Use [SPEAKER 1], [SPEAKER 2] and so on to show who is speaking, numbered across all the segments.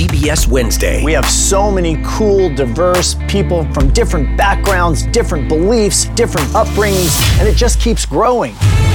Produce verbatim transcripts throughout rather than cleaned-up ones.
[SPEAKER 1] C B S Wednesday.
[SPEAKER 2] We have so many cool, diverse people from different backgrounds, different beliefs, different upbringings, and it just keeps growing.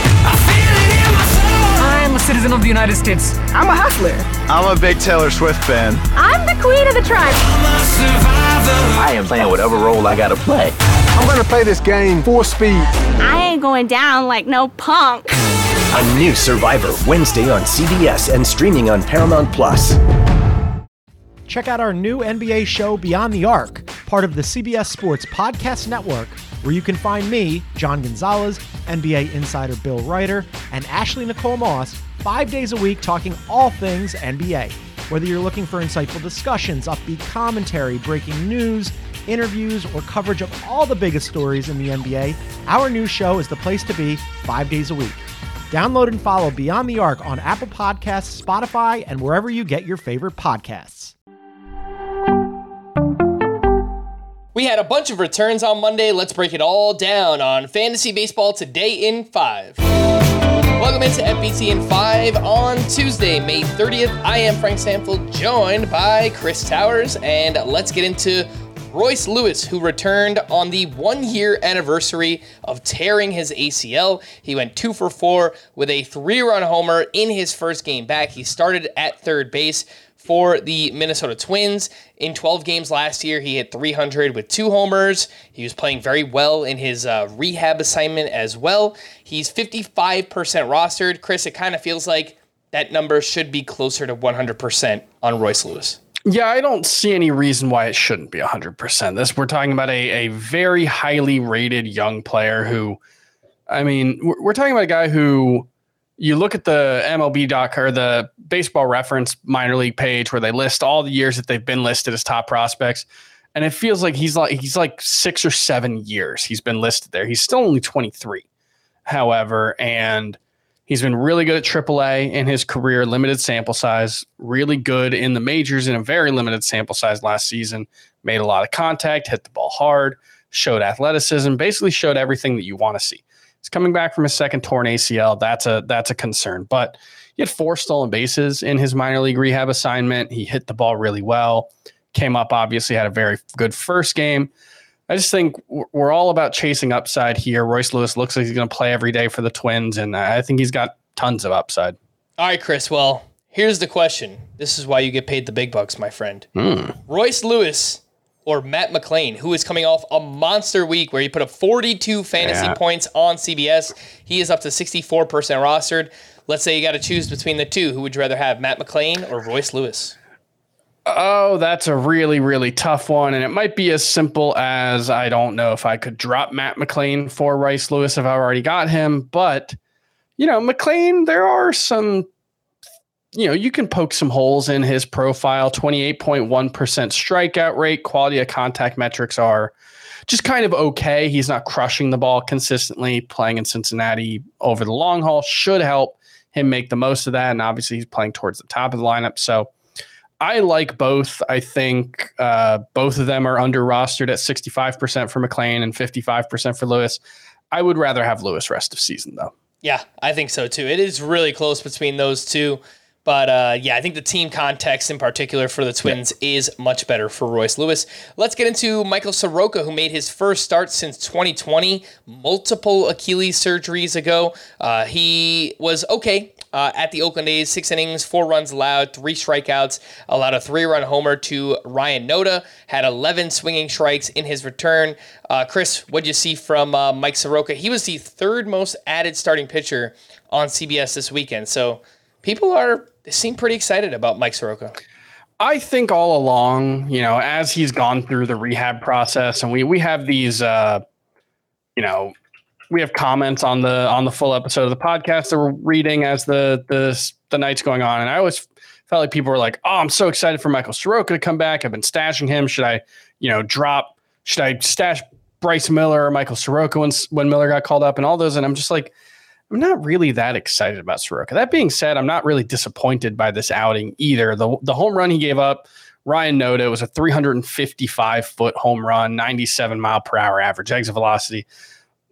[SPEAKER 3] I'm a citizen of the United States.
[SPEAKER 4] I'm a hustler.
[SPEAKER 5] I'm a big Taylor Swift fan.
[SPEAKER 4] I'm the queen of the tribe.
[SPEAKER 6] I am playing whatever role I gotta play.
[SPEAKER 7] I'm gonna play this game full speed.
[SPEAKER 4] I ain't going down like no punk.
[SPEAKER 1] A new Survivor Wednesday on C B S and streaming on Paramount Plus.
[SPEAKER 8] Check out our new N B A show Beyond the Arc, part of the C B S Sports Podcast Network, where you can find me, John Gonzalez, N B A insider Bill Ryder, and Ashley Nicole Moss, five days a week talking all things N B A. Whether you're looking for insightful discussions, upbeat commentary, breaking news, interviews, or coverage of all the biggest stories in the N B A, our new show is the place to be five days a week. Download and follow Beyond the Arc on Apple Podcasts, Spotify, and wherever you get your favorite podcasts.
[SPEAKER 9] We had a bunch of returns on Monday. Let's break it all down on Fantasy Baseball Today in five. Welcome into F B T in five on Tuesday, May thirtieth. I am Frank Stanfield, joined by Chris Towers, and let's get into Royce Lewis, who returned on the one-year anniversary of tearing his A C L. He went two for four with a three-run homer in his first game back. He started at third base for the Minnesota Twins. In twelve games last year, he hit three hundred with two homers. He was playing very well in his uh, rehab assignment as well. He's fifty-five percent rostered. Chris, it kind of feels like that number should be closer to one hundred percent on Royce Lewis.
[SPEAKER 10] Yeah, I don't see any reason why it shouldn't be one hundred percent. This, we're talking about a, a very highly rated young player who, I mean, we're, we're talking about a guy who, you look at the M L B doc or the Baseball Reference minor league page where they list all the years that they've been listed as top prospects, and it feels like he's like he's like six or seven years he's been listed there. He's still only twenty-three, however, and he's been really good at triple A in his career, limited sample size, really good in the majors in a very limited sample size last season, made a lot of contact, hit the ball hard, showed athleticism, basically showed everything that you want to see. He's coming back from his second torn A C L. That's a that's a concern. But he had four stolen bases in his minor league rehab assignment. He hit the ball really well, came up, obviously had a very good first game. I just think we're all about chasing upside here. Royce Lewis looks like he's going to play every day for the Twins, and I think he's got tons of upside.
[SPEAKER 9] All right, Chris. Well, here's the question. This is why you get paid the big bucks, my friend.
[SPEAKER 10] Mm.
[SPEAKER 9] Royce Lewis or Matt McLain, who is coming off a monster week where he put up forty-two fantasy
[SPEAKER 10] yeah.
[SPEAKER 9] points on C B S. He is up to sixty-four percent rostered. Let's say you got to choose between the two. Who would you rather have, Matt McLain or Royce Lewis?
[SPEAKER 10] Oh, that's a really, really tough one. And it might be as simple as, I don't know if I could drop Matt McLain for Royce Lewis if I already got him. But, you know, McLain, there are some, you know, you can poke some holes in his profile. twenty-eight point one percent strikeout rate. Quality of contact metrics are just kind of okay. He's not crushing the ball consistently. Playing in Cincinnati over the long haul should help him make the most of that. And obviously he's playing towards the top of the lineup. So I like both. I think uh, both of them are under rostered at sixty-five percent for McLain and fifty-five percent for Lewis. I would rather have Lewis rest of season, though.
[SPEAKER 9] Yeah, I think so, too. It is really close between those two. But, uh, yeah, I think the team context in particular for the Twins yeah. is much better for Royce Lewis. Let's get into Michael Soroka, who made his first start since twenty twenty, multiple Achilles surgeries ago. Uh, he was okay uh, at the Oakland A's, six innings, four runs allowed, three strikeouts, allowed a three-run homer to Ryan Noda, had eleven swinging strikes in his return. Uh, Chris, what'd you see from uh, Mike Soroka? He was the third most added starting pitcher on C B S this weekend, so people are seem pretty excited about Mike Soroka.
[SPEAKER 10] I think all along, you know, as he's gone through the rehab process, and we we have these, uh, you know, we have comments on the on the full episode of the podcast that we're reading as the the the night's going on, and I always felt like people were like, "Oh, I'm so excited for Michael Soroka to come back. I've been stashing him. Should I, you know, drop? Should I stash Bryce Miller or Michael Soroka when when Miller got called up and all those?" And I'm just like, I'm not really that excited about Soroka. That being said, I'm not really disappointed by this outing either. The the home run he gave up, Ryan Noda, was a three fifty-five foot home run, ninety-seven mile per hour average exit velocity.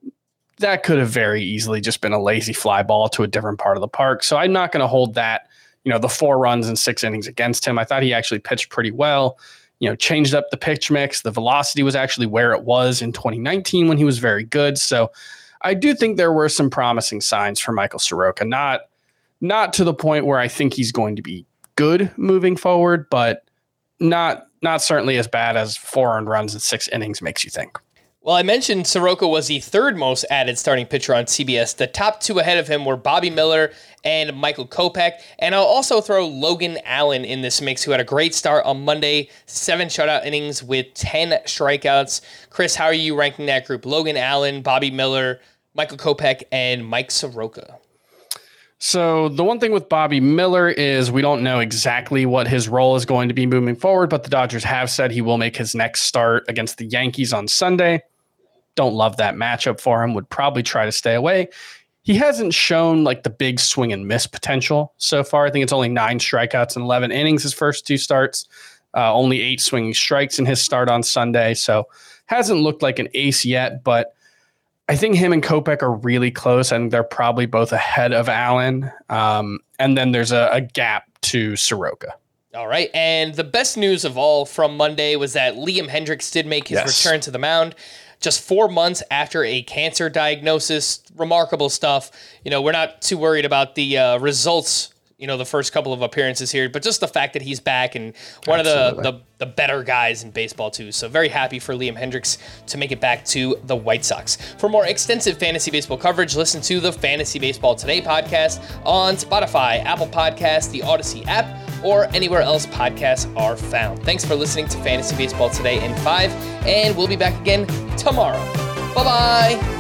[SPEAKER 10] That could have very easily just been a lazy fly ball to a different part of the park. So I'm not going to hold that you know, the four runs and six innings against him. I thought he actually pitched pretty well, you know, changed up the pitch mix. The velocity was actually where it was in twenty nineteen when he was very good. So I do think there were some promising signs for Michael Soroka, not, not to the point where I think he's going to be good moving forward, but not, not certainly as bad as four earned runs and six innings makes you think.
[SPEAKER 9] Well, I mentioned Soroka was the third most added starting pitcher on C B S. The top two ahead of him were Bobby Miller and Michael Kopech. And I'll also throw Logan Allen in this mix, who had a great start on Monday, seven shutout innings with ten strikeouts. Chris, how are you ranking that group? Logan Allen, Bobby Miller, Michael Kopech, and Mike Soroka.
[SPEAKER 10] So the one thing with Bobby Miller is we don't know exactly what his role is going to be moving forward, but the Dodgers have said he will make his next start against the Yankees on Sunday. Don't love that matchup for him. Would probably try to stay away. He hasn't shown like the big swing and miss potential so far. I think it's only nine strikeouts in eleven innings his first two starts. Uh, only eight swinging strikes in his start on Sunday. So hasn't looked like an ace yet, but I think him and Kopech are really close, and they're probably both ahead of Allen. Um, and then there's a, a gap to Soroka.
[SPEAKER 9] All right. And the best news of all from Monday was that Liam Hendriks did make his
[SPEAKER 10] Yes.
[SPEAKER 9] return to the mound just four months after a cancer diagnosis. Remarkable stuff. You know, we're not too worried about the uh, results, you know, the first couple of appearances here, but just the fact that he's back and one
[SPEAKER 10] Absolutely.
[SPEAKER 9] of the, the the better guys in baseball too. So very happy for Liam Hendriks to make it back to the White Sox. For more extensive fantasy baseball coverage, listen to the Fantasy Baseball Today podcast on Spotify, Apple Podcasts, the Odyssey app, or anywhere else podcasts are found. Thanks for listening to Fantasy Baseball Today in five, and we'll be back again tomorrow. Bye-bye.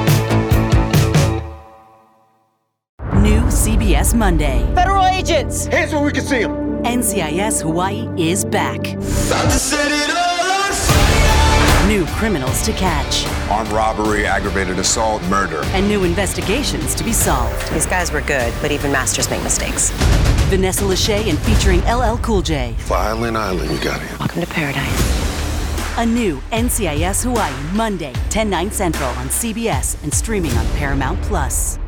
[SPEAKER 11] New C B S Monday.
[SPEAKER 2] Federal agents!
[SPEAKER 7] Hands where we can see them.
[SPEAKER 11] N C I S Hawaii is back.
[SPEAKER 12] About to set it all on fire.
[SPEAKER 11] New criminals to catch.
[SPEAKER 13] Armed robbery, aggravated assault, murder.
[SPEAKER 11] And new investigations to be solved.
[SPEAKER 14] These guys were good, but even masters make mistakes.
[SPEAKER 11] Vanessa Lachey and featuring L L Cool J.
[SPEAKER 13] Violent Island, you got it.
[SPEAKER 14] Welcome to paradise.
[SPEAKER 11] A new N C I S Hawaii Monday, ten, nine Central on C B S and streaming on Paramount Plus.